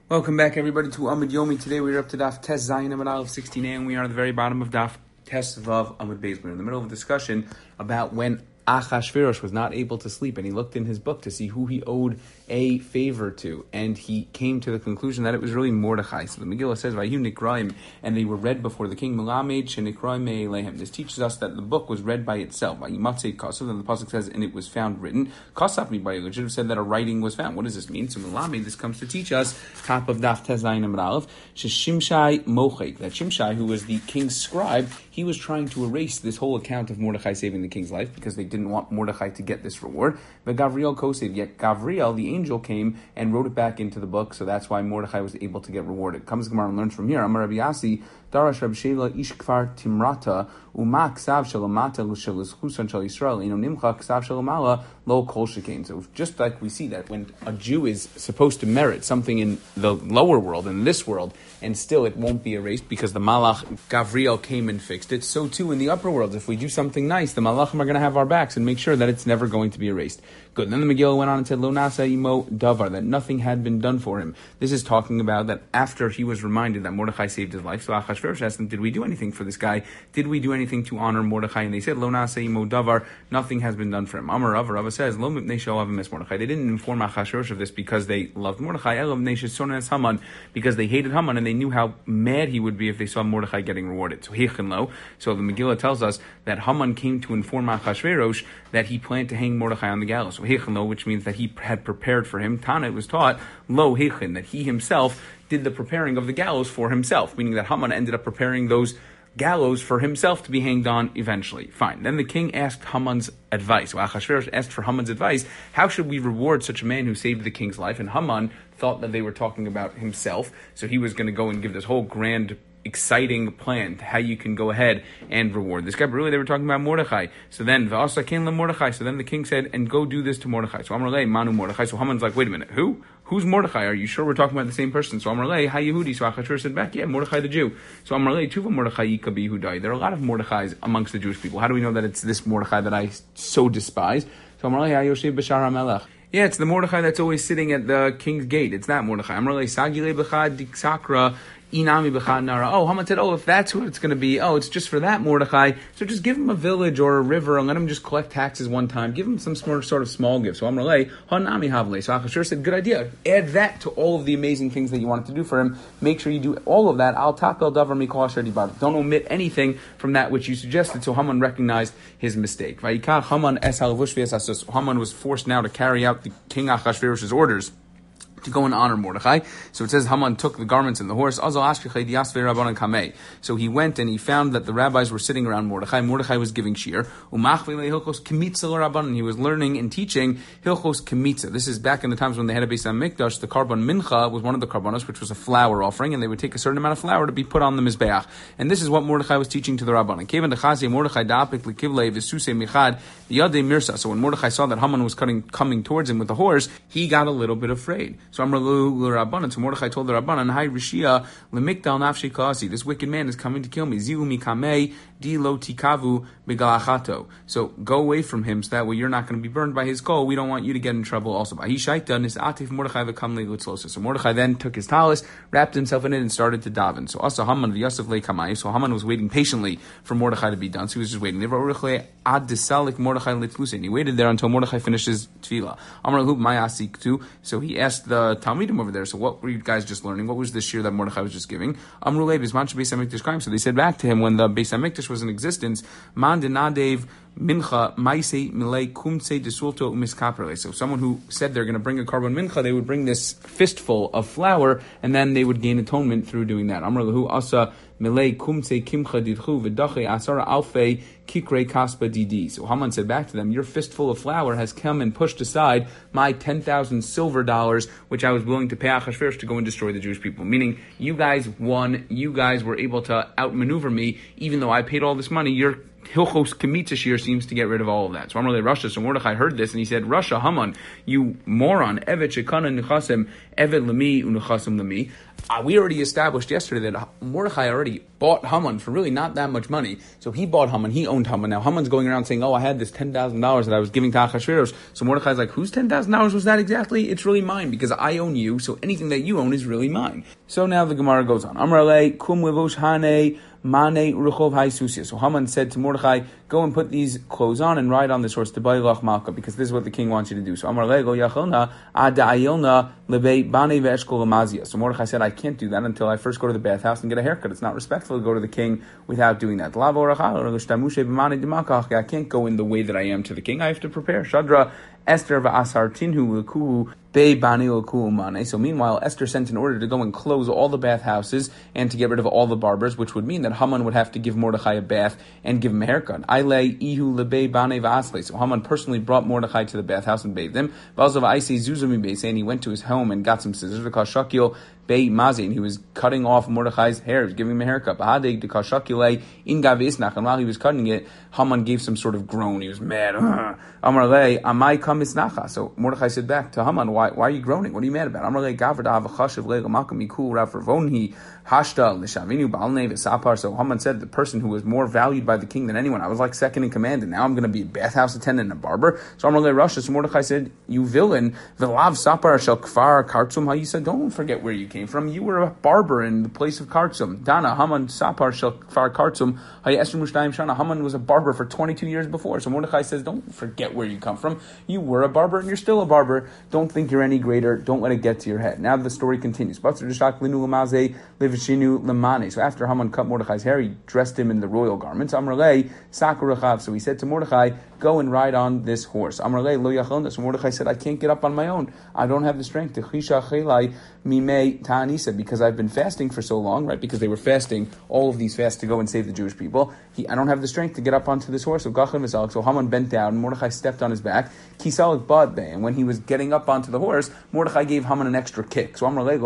Welcome back, everybody, to Amud Yomi. Today we're up to Daf Tes Zayin Amud Aleph 69, and we are at the very bottom of Daf Tes Vav Amud Beis. We're in the middle of a discussion about when Achashverosh was not able to sleep, and he looked in his book to see who he owed a favor to, and he came to the conclusion that it was really Mordechai. So the Megillah says, "Vayu Nikraim," and they were read before the king. Melamed sheNikraim me'elehem. This teaches us that the book was read by itself. Vayimatzei kasav. Then the pasuk says, "And it was found written." Kasav mi bayil. It should have said that a writing was found. What does this mean? So Melamed, this comes to teach us top of Daf Tes Zayin Amud Aleph sheShimshai mochek. That Shimshai, who was the king's scribe, he was trying to erase this whole account of Mordechai saving the king's life because they didn't want Mordechai to get this reward. But Gavriel kosev, yet Gavriel, the angel, came and wrote it back into the book, so that's why Mordechai was able to get rewarded. Comes Gemara and learns from here. Amar Rabbi Yasi, Darash Rabbi Shela ish kfar timrata uma ksav shalamata l'shelizchusan shel Yisrael ino nimcha ksav shalamala lo kol shekain. So just like we see that when a Jew is supposed to merit something in the lower world, in this world, and still it won't be erased because the Malach Gavriel came and fixed it, so too in the upper world, if we do something nice, the Malachim are going to have our backs and make sure that it's never going to be erased. Good. Then the Megillah went on and said, Lo nasa imo davar, that nothing had been done for him. This is talking about that after he was reminded that Mordechai saved his life. So Achashverosh asked them, did we do anything for this guy? Did we do anything to honor Mordechai? And they said, Lo nasa imo davar, nothing has been done for him. Amar Rava says, Lo mipnei she'ohavim es Mordechai. They didn't inform Achashverosh of this because they loved Mordechai, elo mipnei she'soneh es Haman, because they hated Haman and they knew how mad he would be if they saw Mordechai getting rewarded. So Hechin lo. So the Megillah tells us that Haman came to inform Achashverosh that he planned to hang Mordechai on the gallows. So Hechin lo, which means that he had prepared for him. Tana, it was taught, lo Hechin, that he himself did the preparing of the gallows for himself, meaning that Haman ended up preparing those gallows for himself to be hanged on eventually. Fine. Then the king asked Haman's advice. So Achashverosh asked for Haman's advice. How should we reward such a man who saved the king's life? And Haman thought that they were talking about himself, so he was going to go and give this whole grand exciting plan to how you can go ahead and reward this guy. But really they were talking about Mordechai. So then V'asa kain Mordechai. So then the king said, and go do this to Mordechai. So Amar lei manu Mordechai. So Haman's like, wait a minute, who? Who's Mordechai? Are you sure we're talking about the same person? So Amar lei ha Yehudi. So Achashverosh said back, yeah, Mordechai the Jew. So Amar lei tuva Mordechai yikabi who died. There are a lot of Mordechais amongst the Jewish people. How do we know that it's this Mordechai that I so despise? So Amar lei ha Yoshev b'shar HaMelech. Yeah, it's the Mordechai that's always sitting at the king's gate. It's that Mordechai. Amar lei sagile b'chad diksakra inami b'chad nara. Oh, Haman said, if that's who it's going to be, it's just for that Mordechai. So just give him a village or a river and let him just collect taxes one time. Give him some sort of small gift. So Amar lei hanami havle. So Achashverosh said, good idea. Add that to all of the amazing things that you wanted to do for him. Make sure you do all of that. Al tapel davar mikol asher dibar. Don't omit anything from that which you suggested. So Haman recognized his mistake. Vayikach Haman es halavush v'es. Haman was forced now to carry out the king Achashverosh's orders to go and honor Mordechai. So it says Haman took the garments and the horse. So he went and he found that the rabbis were sitting around Mordechai. Mordechai was giving shir. And he was learning and teaching Hilchos Kemitza. This is back in the times when they had a Beis HaMikdash. The Karban Mincha was one of the Karbanos, which was a flour offering, and they would take a certain amount of flour to be put on the Mizbeach. And this is what Mordechai was teaching to the Rabbanan. So when Mordechai saw that Haman was coming towards him with the horse, he got a little bit afraid. So Mordechai told the Rabbanan, Hi Rishia, Lemikdal Nafshi Kasi, this wicked man is coming to kill me. Ziu Mikamei, Di Lo Tikavu Begalachato. So go away from him so that way you're not going to be burned by his coal. We don't want you to get in trouble also. So Mordechai then took his talis, wrapped himself in it, and started to daven. So also Haman v'Yosef le Kamai. So Haman was waiting patiently for Mordechai to be done. So he was just waiting. And he waited there until Mordechai finished his tefillah. So he asked the Talmidim over there, so what were you guys just learning? What was this shir that Mordechai was just giving? So they said back to him, when the Beis HaMikdash was in existence, Man denadev mincha maise milei kumtse desulto umiskaperle. So someone who said they're going to bring a korban mincha, they would bring this fistful of flour, and then they would gain atonement through doing that. Amar lahu asa milei kumtse kimcha didchu v'dache asara alfei kikre kaspa didi. So Haman said back to them, your fistful of flour has come and pushed aside my 10,000 silver dollars, which I was willing to pay Achashverosh to go and destroy the Jewish people. Meaning, you guys won, you guys were able to outmaneuver me, even though I paid all this money. Your Hilchos Kemitza shir seems to get rid of all of that. So Amar Russia. So Mordechai heard this and he said, Russia, Haman, you moron, Evet shekana nechasim, Evet lemi unechasim lemi. we already established yesterday that Mordechai already bought Haman for really not that much money. So he bought Haman, he owned Haman. Now Haman's going around saying, I had this $10,000 that I was giving to Achashverosh. So Mordechai's like, whose $10,000 was that exactly? It's really mine because I own you, so anything that you own is really mine. So now the Gemara goes on. Amar le kum levush hane mane ruchov haisusia. So Haman said to Mordechai, go and put these clothes on and ride on this horse to Bailach Malka, because this is what the king wants you to do. So Amar le go yachelna adayilna lebe bane ve'eshkol lamazia. So Mordechai said, I can't do that until I first go to the bathhouse and get a haircut. It's not respectful to go to the king without doing that. I can't go in the way that I am to the king. I have to prepare. Shadra Esther va'asar tinhu l'kuhu be'bani l'kuhu mane. So meanwhile, Esther sent an order to go and close all the bathhouses and to get rid of all the barbers, which would mean that Haman would have to give Mordechai a bath and give him a haircut. Aile ihu lebe bane va'asle. So Haman personally brought Mordechai to the bathhouse and bathed him. And he went to his home and got some scissors because Shakil Bei Mazin, he was cutting off Mordechai's hair, he was giving him a haircut. And while he was cutting it, Haman gave some sort of groan. He was mad. So Mordechai said back to Haman, why are you groaning? What are you mad about? So Haman said, the person who was more valued by the king than anyone, I was like second in command, and now I'm going to be a bathhouse attendant and a barber. So Mordechai said, you villain, Vilav Sapar shel Kfar Kartsum. How you said, don't forget where you came from. You were a barber in the place of Kartsum. Dana Haman Sapar shel Kfar Kartsum. Haman was a barber for 22 years before. So Mordechai says, don't forget where you come from. You were a barber and you're still a barber. Don't think you're any greater. Don't let it get to your head. Now the story continues. So after Haman cut Mordechai's hair, he dressed him in the royal garments. So he said to Mordechai, go and ride on this horse. So Mordechai said, I can't get up on my own. I don't have the strength. Because I've been fasting for so long, right? Because they were fasting, all of these fasts to go and save the Jewish people. I don't have the strength to get up onto this horse. So Haman bent down, and Mordechai stepped on his back. And when he was getting up onto the horse, Mordechai gave Haman an extra kick. So Haman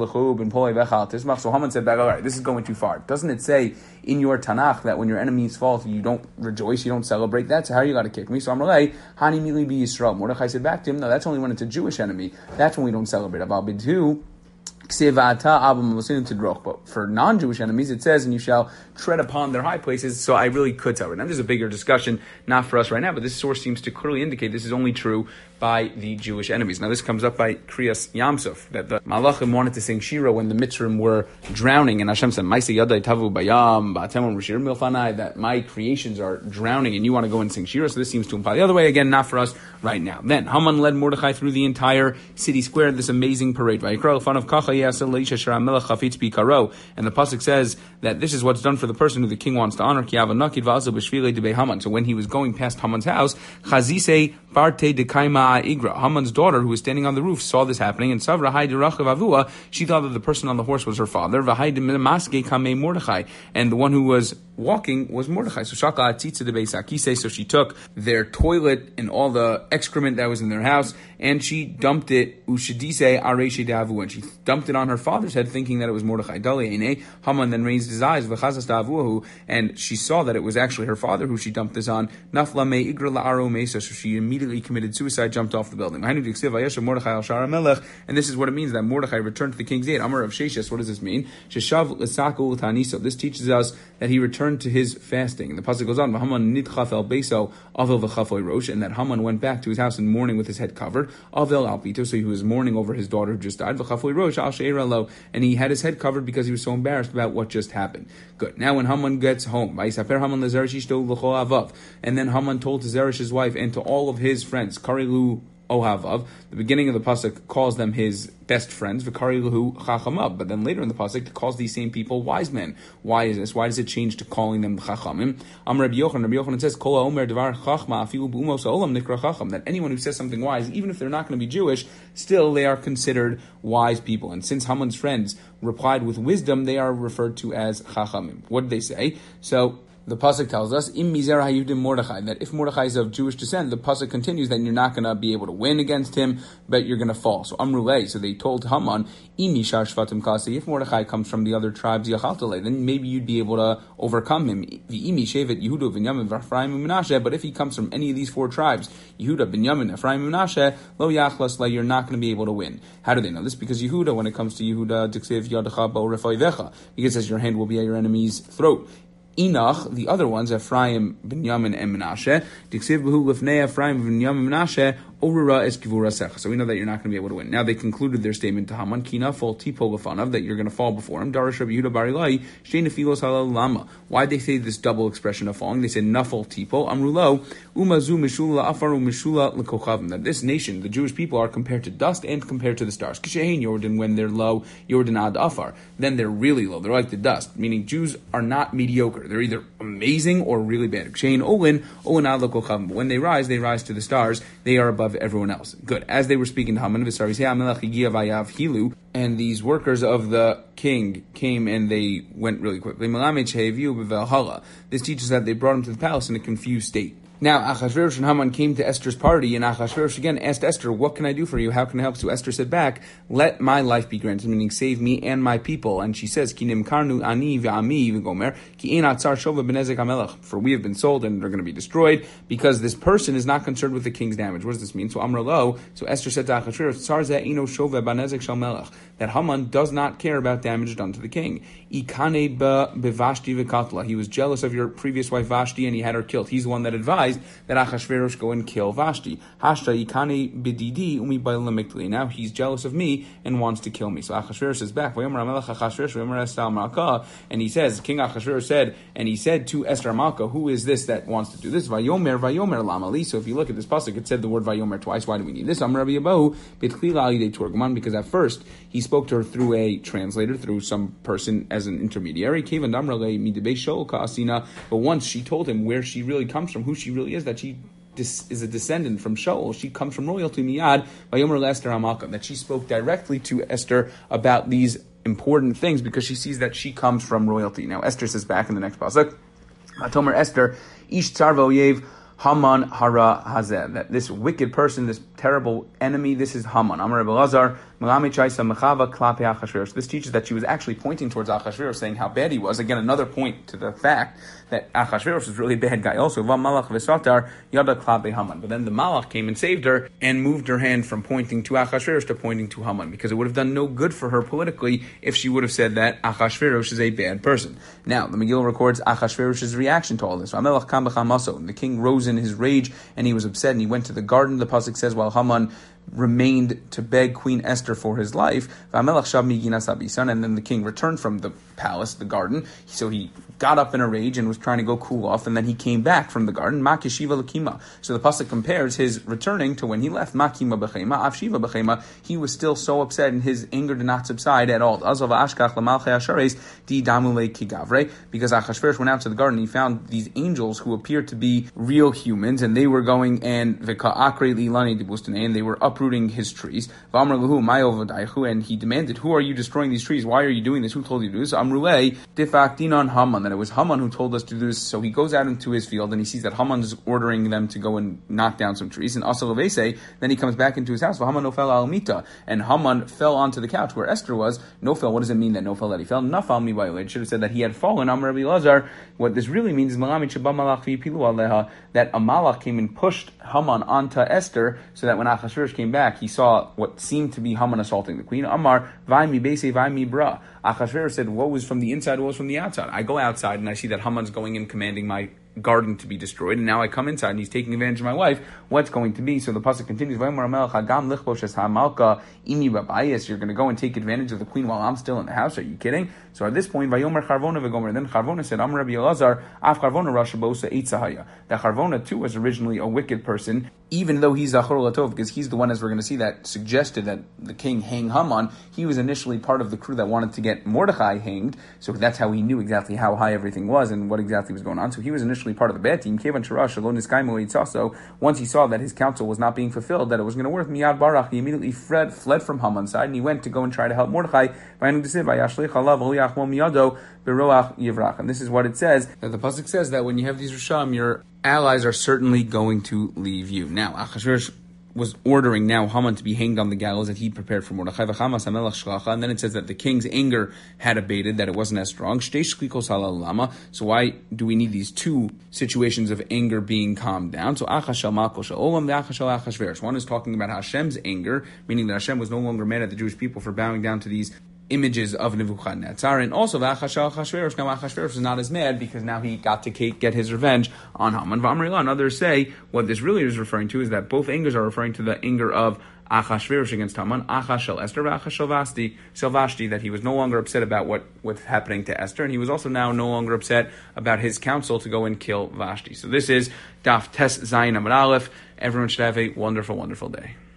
said back, all right, this is going too far. Doesn't it say in your Tanakh that when your enemies fall, you don't rejoice, you don't celebrate? That's how you got to kick me. So Hani Mili Bi Yisrael. Mordechai said back to him, no, that's only when it's a Jewish enemy. That's when we don't celebrate. But for non-Jewish enemies, it says, and you shall tread upon their high places. So I really could tell. Now, there's a bigger discussion, not for us right now, but this source seems to clearly indicate this is only true by the Jewish enemies. Now, this comes up by Kriyas Yamsuf, that the Malachim wanted to sing Shira when the Mitzrim were drowning, and Hashem said, that my creations are drowning, and you want to go and sing Shira. So this seems to imply the other way. Again, not for us right now. Then Haman led Mordechai through the entire city square, this amazing parade. And the pasuk says that this is what's done for the person who the king wants to honor. So when he was going past Haman's house, Haman's daughter, who was standing on the roof, saw this happening, and she thought that the person on the horse was her father, and the one who was walking was Mordechai. So she took their toilet and all the excrement that was in their house, and she dumped it, and she dumped it on her father's head, thinking that it was Mordechai. Haman then raised his eyes, and she saw that it was actually her father who she dumped this on. So she immediately committed suicide, jumped off the building. And this is what it means that Mordechai returned to the king's aid. Amar of Sheshes, what does this mean? This teaches us that he returned to his fasting. And the pasuk goes on, and that Haman went back to his house in mourning with his head covered. So he was mourning over his daughter who just died. And he had his head covered because he was so embarrassed about what just happened. Good. Now when Haman gets home, and then Haman told to Zeresh his wife and to all of his friends, Karilu Ohavav. The beginning of the pasuk calls them his best friends, V'kariluhu Chachamav. But then later in the pasuk, it calls these same people wise men. Why is this? Why does it change to calling them Chachamim? Rabbi Yochanan says, Kol ha'omer devar chachma afilu b'umos ha'olam nikra chacham. That anyone who says something wise, even if they're not going to be Jewish, still they are considered wise people. And since Haman's friends replied with wisdom, they are referred to as Chachamim. What did they say? So the pasuk tells us, "Im mizer hayudim Mordechai," that if Mordechai is of Jewish descent, the pasuk continues that you're not going to be able to win against him, but you're going to fall. So Amrulei, so they told Haman, "Im yishar shvatim kasi," if Mordechai comes from the other tribes, yachaltale, then maybe you'd be able to overcome him. V'imi shevet Yehuda, Binyamin, Ephraim, and Menashe. But if he comes from any of these four tribes, Yehuda, Binyamin, Ephraim, and Menashe, lo yachlas le, you're not going to be able to win. How do they know this? Because Yehuda, when it comes to Yehuda, diksiv yadacha bo refayvecha, because it says your hand will be at your enemy's throat. Enoch, the other ones, Ephraim, Binyamin, and Menashe, diksiv behu lefnei Ephraim, Binyamin, Menashe, Orura es kivura secha. So we know that you're not going to be able to win. Now they concluded their statement to Haman, Kina fol tipo lefanav, that you're going to fall before him. Darash Rabbi Yehuda bar Ilai, shtei nefilos halal lama. Why'd they say this double expression of falling? They said nafol tipo, amrulo, umazu mishula afaru mishula lekochavim. That this nation, the Jewish people, are compared to dust and compared to the stars. Kishein Yordan, when they're low, Yordan ad afar. Then they're really low. They're like the dust. Meaning Jews are not mediocre. They're either amazing or really bad. Kishein olin ad lekochavim. But when they rise to the stars. They are above everyone else. Good. As they were speaking to Haman, and these workers of the king came and they went really quickly. This teaches that they brought him to the palace in a confused state. Now, Achashverosh and Haman came to Esther's party, and Achashverosh again asked Esther, "What can I do for you? How can I help?" So Esther said back, "Let my life be granted," meaning save me and my people. And she says, "Ki nimkarnu ani ve'ami v'gomer, ki ein atzar shova b'nezek hamelech." For we have been sold and they're going to be destroyed because this person is not concerned with the king's damage. What does this mean? So Amar lo, so Esther said to Achashverosh, "Tzar ze ino shova b'nezek shel melech," that Haman does not care about damage done to the king. Ikane b'Vashti v'katla. He was jealous of your previous wife Vashti and he had her killed. He's the one that advised that Achashverosh go and kill Vashti. Hashta yikane bididi umi b'lamikli. Now he's jealous of me and wants to kill me. So Achashverosh is back. And he says, King Achashverosh said, and he said to Esther Malka, "Who is this that wants to do this?" Vayomer lamali. So if you look at this pasuk, it said the word Vayomer twice. Why do we need this? Amar Rabbi Abahu b'tchila alidei turgaman, because at first he spoke to her through a translator, through some person as an intermediary. But once she told him where she really comes from, who she really is, that she is a descendant from Shaul, she comes from royalty, miyad, vayomer Esther Amalka, that she spoke directly to Esther about these important things because she sees that she comes from royalty. Now Esther says back in the next pasuk, Atomer Esther, ish tzar v'oyev Haman hara hazeh, that this wicked person, this terrible enemy, this is Haman. Amar Rebbe Lazar, Melami Chaisa Mechava Klape Achashverosh. This teaches that she was actually pointing towards Achashverosh, saying how bad he was. Again, another point to the fact that Achashverosh is really a bad guy. Also, Va Malach V'Satar Yada Klape Haman. But then the Malach came and saved her and moved her hand from pointing to Achashverosh to pointing to Haman, because it would have done no good for her politically if she would have said that Achashverosh is a bad person. Now, the Megillah records Achashverosh's reaction to all this. The king rose in his rage and he was upset and he went to the garden. The pasuk says while Haman remained to beg Queen Esther for his life, and then the king returned from the palace, the garden, so he got up in a rage and was trying to go cool off, and then he came back from the garden, so the pasuk compares his returning to when he left, he was still so upset and his anger did not subside at all, because Achashverosh went out to the garden and he found these angels who appeared to be real humans, and they were going and they were uprooting his trees. And he demanded, "Who are you destroying these trees? Why are you doing this? Who told you to do this?" Amrulei difaktinon Haman, that it was Haman who told us to do this. So he goes out into his field and he sees that Haman is ordering them to go and knock down some trees. And Asalavese, then he comes back into his house. Haman nofel al mita, and Haman fell onto the couch where Esther was. Nofel, what does it mean that nofel, that he fell? Nafal mi bayil. It should have said that he had fallen. Amar Rabbi Lazar. What this really means is that a malach came and pushed Haman onto Esther, so that when Achashverosh came back, he saw what seemed to be Haman assaulting the queen. Amar, vai mi bese, vai mi bra. Achashverosh said, what was from the inside, what was from the outside? I go outside and I see that Haman's going in commanding my garden to be destroyed, and now I come inside and he's taking advantage of my wife. What's going to be? So the pasuk continues, you're going to go and take advantage of the queen while I'm still in the house. Are you kidding? So at this point, Vayomer Charvona v'gomer. Then Charvona said, Amar Rabbi Elazar, Af Charvona Rashabosa Eitzahaya. That Charvona too was originally a wicked person, even though he's Zachor Latov, because he's the one, as we're going to see, that suggested that the king hang Haman. He was initially part of the crew that wanted to get Mordechai hanged, so that's how he knew exactly how high everything was and what exactly was going on. So he was initially actually part of the bad team. So once he saw that his counsel was not being fulfilled, that it was going to work, Miyad Barach, he immediately fled from Haman's side, and he went to go and try to help Mordechai. And this is what it says, that the pasuk says that when you have these Risham, your allies are certainly going to leave you. Now, Achashverosh was ordering now Haman to be hanged on the gallows that he prepared for Mordechai. And then it says that the king's anger had abated, that it wasn't as strong. So why do we need these two situations of anger being calmed down? So one is talking about Hashem's anger, meaning that Hashem was no longer mad at the Jewish people for bowing down to these images of Nebuchadnezzar, and also Achashverosh. Now Achashverosh is not as mad because now he got to get his revenge on Haman. And others say what this really is referring to is that both angers are referring to the anger of Achashverosh against Haman, Achashel Esther, Achashel Vashti, that he was no longer upset about what's happening to Esther, and he was also now no longer upset about his counsel to go and kill Vashti. So this is Daf Tes Zayin Amud Aleph. Everyone should have a wonderful, wonderful day.